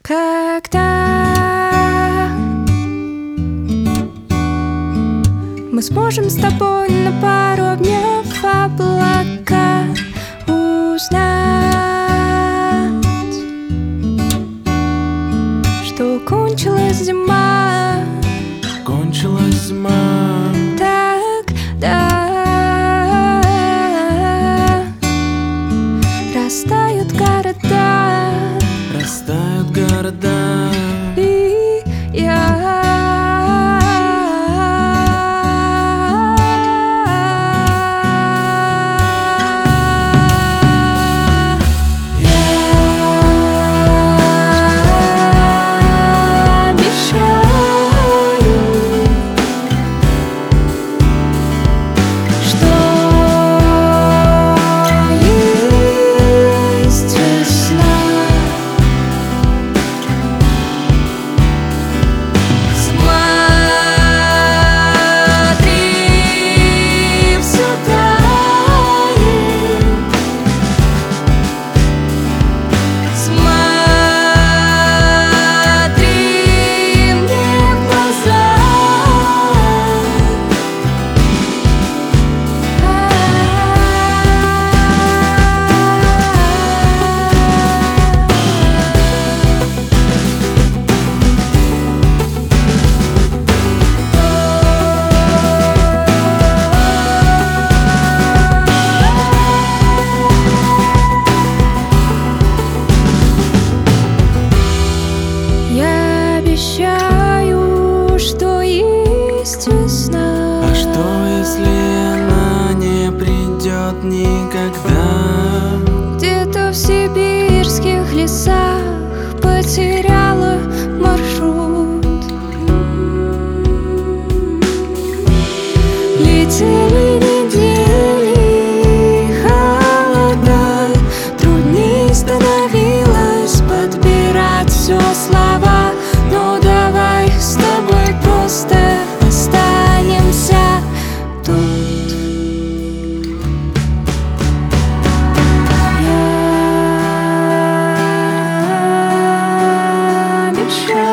Когда мы сможем с тобой на пару, обняв облака, узнать, что кончилась зима. Кончилась зима. Тогда растают города, Растают города. и я обещаю, что есть весна. А что, если она не придет никогда? Где-то в сибирских лесах потеряла маршрут. Летели недели, холода, трудней становилось подбирать все слова. Но давай с тобой просто останемся тут. Я обещаю.